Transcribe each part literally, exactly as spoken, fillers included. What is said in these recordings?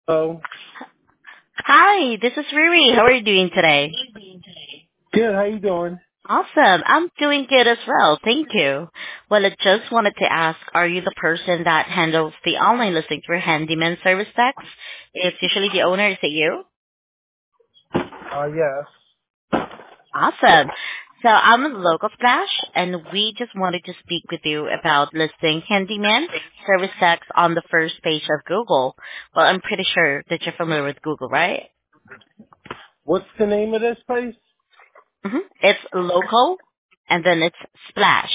Oh, Hi, this is Riri. How are you doing today? good. How you doing? Awesome. I'm doing good as well. Thank you. Well, I just wanted to ask, are you the person that handles the online listing for handyman service tax? It's usually the owner. Is it you? Uh, yes. Awesome. So I'm a local Splash, and we just wanted to speak with you about listing handyman service tax on the first page of Google. Well, I'm pretty sure that you're familiar with Google, right? What's the name of this place? hmm It's local, and then it's Splash.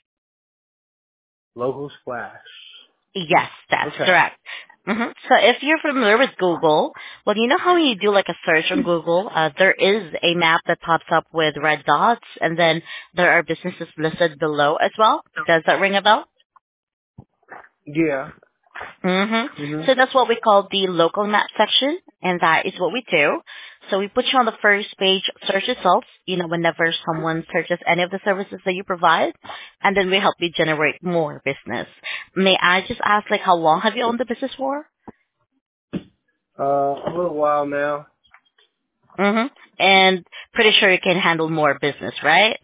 Local Splash. Yes, that's Okay. correct. hmm So if you're familiar with Google, well, you know how when you do like a search on Google, uh, there is a map that pops up with red dots, and then there are businesses listed below as well. Does that ring a bell? Yeah. hmm Mhm. So that's what we call the local map section, and that is what we do. So we put you on the first page search results, you know, whenever someone searches any of the services that you provide, and then we help you generate more business. May I just ask, like, how long have you owned the business for? Uh, a little while now. hmm And pretty sure you can handle more business, right?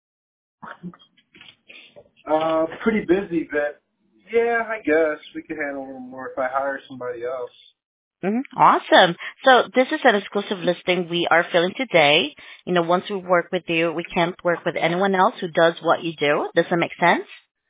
Uh, pretty busy, but yeah, I guess we could handle a little more if I hire somebody else. hmm Awesome. So this is an exclusive listing we are filling today. You know, once we work with you, we can't work with anyone else who does what you do. Does that make sense?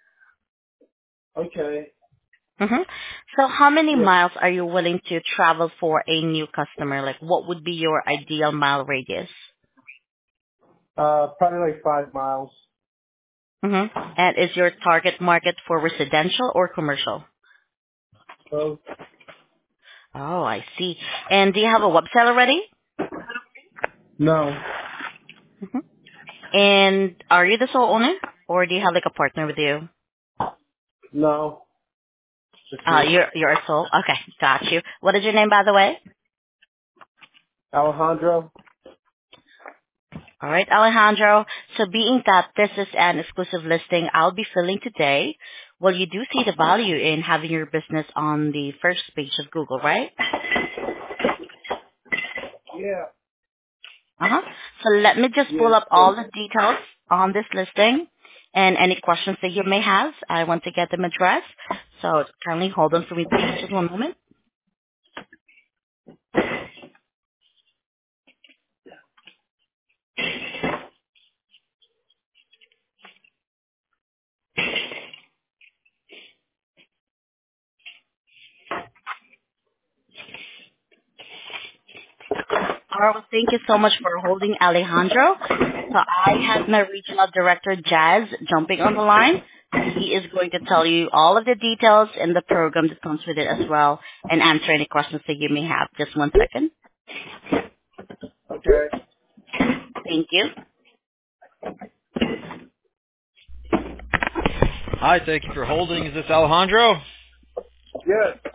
Okay. hmm So how many Yeah. miles are you willing to travel for a new customer? Like, what would be your ideal mile radius? Uh, probably like five miles. hmm And is your target market for residential or commercial? So Oh, I see. And do you have a website already? no, hmm And are you the sole owner, or do you have like a partner with you? no, just Uh, me, you're you're a sole. Okay, got you. What is your name, by the way? Alejandro. All right, Alejandro. So being that this is an exclusive listing I'll be filling today, well, you do see the value in having your business on the first page of Google, right? Yeah. Uh-huh. So let me just pull Yes. up all the details on this listing and any questions that you may have. I want to get them addressed. So kindly hold on for me, please, just one moment. All right, well, thank you so much for holding, Alejandro. So I have my regional director, Jazz, jumping on the line. He is going to tell you all of the details and the program that comes with it as well and answer any questions that you may have. Just one second. Okay. Thank you. Hi, thank you for holding. Is this Alejandro? Yes.